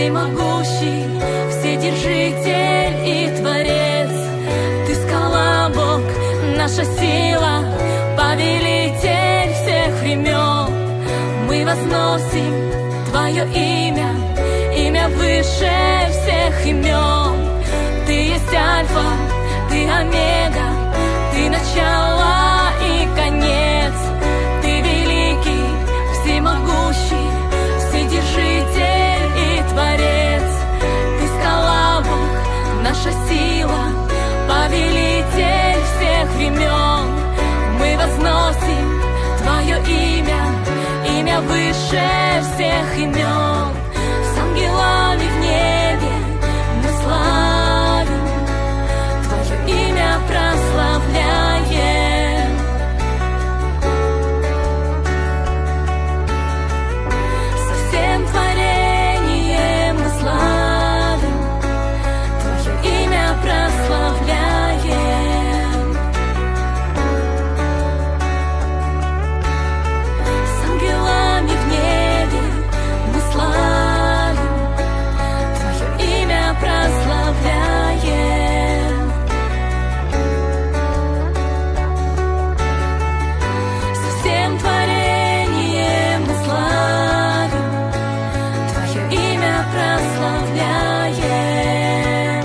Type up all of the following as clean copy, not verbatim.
всемогущий, вседержитель и творец. Ты скала, Бог, наша сила, повелитель всех времен. Мы возносим Твое имя, имя выше всех имен. Ты есть Альфа, Ты Омега, Ты начало и конец. Ты великий, всемогущий, вседержитель и творец. Ты скала, Бог, наша сила, повелитель всех времен. Мы возносим Твое имя, имя выше всех имен. С ангелами в небе мы славим, Твое имя прославляем. Со всем творением мы славим, Твое имя прославляем. С ангелами в небе мы славим, Твое имя прославляем. Со всем творением мы славим, Твое имя прославляем.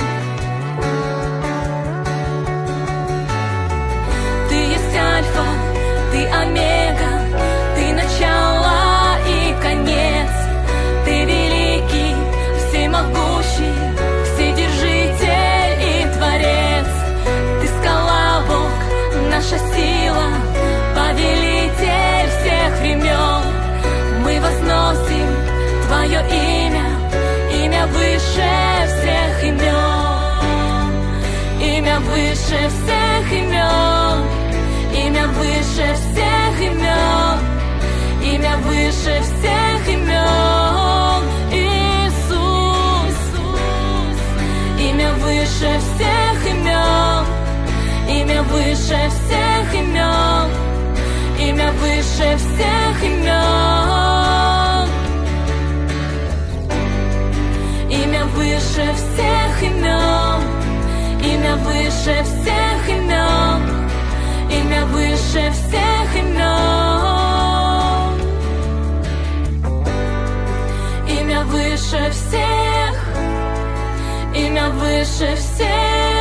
Ты есть Альфа, Ты Омега, Ты начало и конец. Ты великий, всемогущий, вседержитель и творец. Ты скала, Бог, наша сила, повелитель всех времен. Мы возносим Твое имя, имя выше всех имен. Имя выше всех имен, имя выше всех имен, имя выше всех имен. Иисус, имя выше всех имен, имя выше всех имен, имя выше всех имен. Имя выше всех имен, имя выше всех имен, имя выше всех имен. Имя выше всех, имя выше всех.